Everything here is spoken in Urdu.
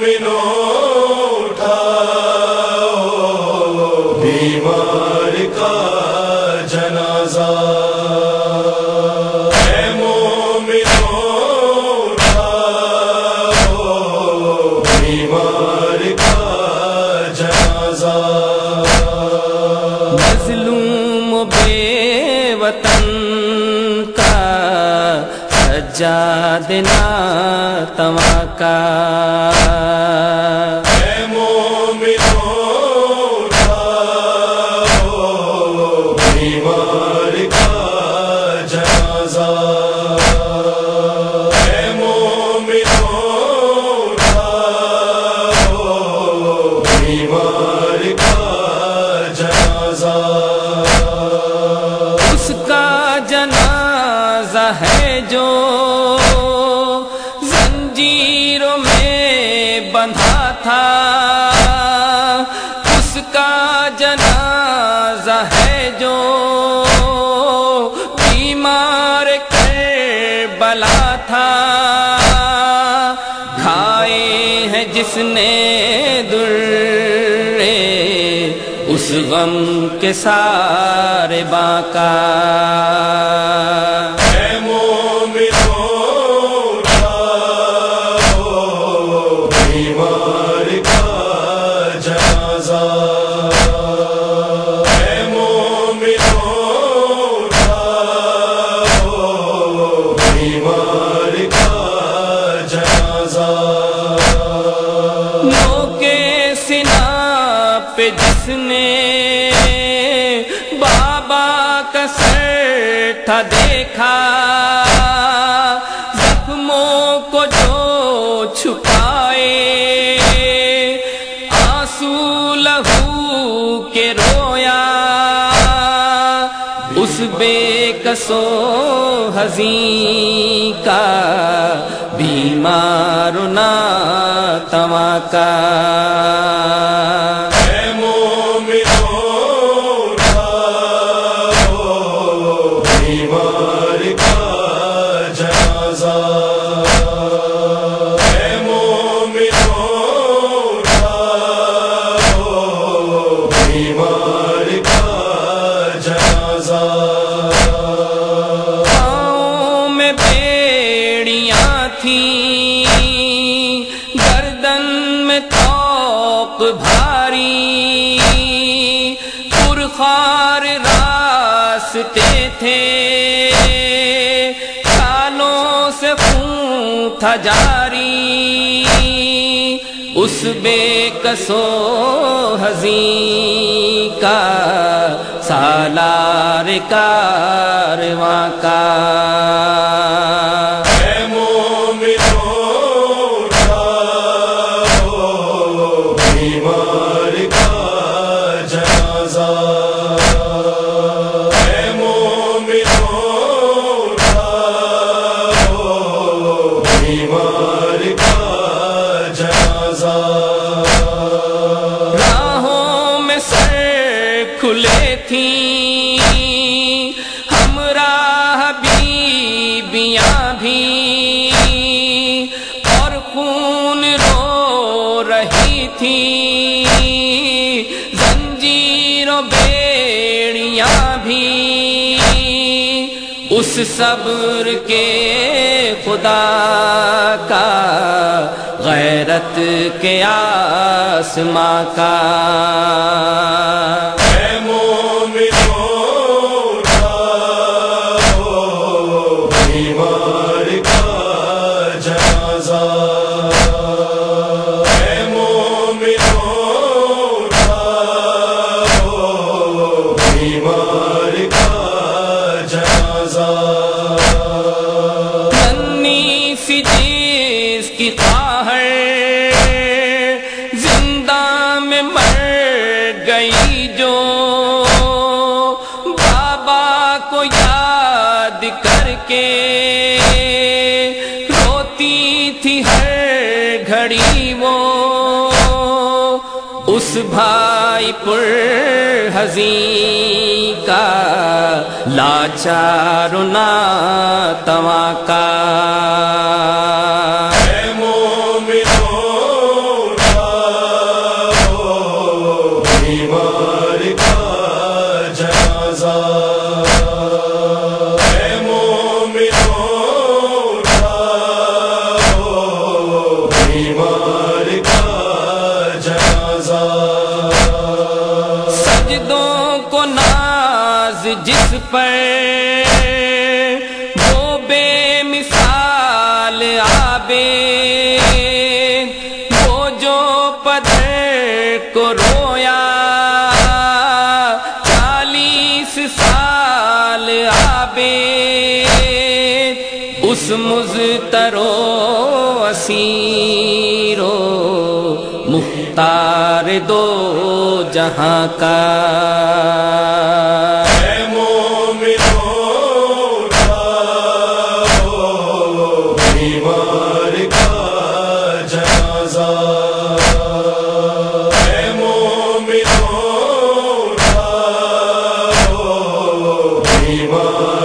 مومنوں اٹھاؤ بیمار کا جنازہ، اے مومنوں اٹھاؤ بیمار کا جنازہ، مظلوم بے وطن کا سجاد ناتواں کا، اے مومنوں اٹھاؤ بیمار کا جنازہ، اے مومنوں اٹھاؤ بیمار کا جنازہ، اس کا جنازہ ہے جو زنجیروں میں بندھا تھا، اس کا جنازہ ہے جو بیمار کربلا تھا، کھائے ہیں جس نے درے اس غم کے سارے باقا، اے مومنوں اٹھاؤ بیمار کا جنازہ، اے مومنوں اٹھاؤ بیمار کا جنازہ، نوکے سینہ پہ جس نے بابا کا سر تھا دیکھا، زخموں کو جو چھپائے آنسو لہو کے رویا، اس بے کس و حزین کا بیمار و ناتواں کا، اے مومنوں اٹھاؤ بیمار کا جنازہ، اے مومنوں اٹھاؤ بیمار کا جنازہ، پاؤں میں بیڑیاں تھیں، گردن میں طوق بھاری، پرخار راستے تھے، سالوں سے خون تھا جاری، اس بے کس و حزین کا سالار کارواں کا، اے مومنوں اٹھاؤ بیمار کا جنازہ، اے مومنوں اٹھاؤ بیمار کا جنازہ، راہوں میں سر کھلے تھیں، ہمراہ بیبیاں بھی، اور خون رو رہی تھی، زنجیروں بیڑیاں بھی، اس صبر کے خدا کا، غیرت کے آسماں کا، اے مومنوں اٹھاؤ بیمار کا جنازہ، اے مومنوں اٹھاؤ بیمار کا جنازہ، ننھی سی جس کی خواہر زندہ میں مر گئی جو، بابا کو یاد کر کے روتی تھی ہر گھڑی وہ، اس بھائی پر حزین کا لاچار و ناتواں کا، اے مومنوں بیمار کا جنازہ، سجدوں کو ناز جس پر وہ بے مثال آبے، وہ جو پدر کو رویا 40 سال آبے، اس مضطر و اسیر و مختار دو جہاں کا، اے مومنوں اٹھاؤ بیمار کا جنازہ، اے مومنوں اٹھاؤ بیمار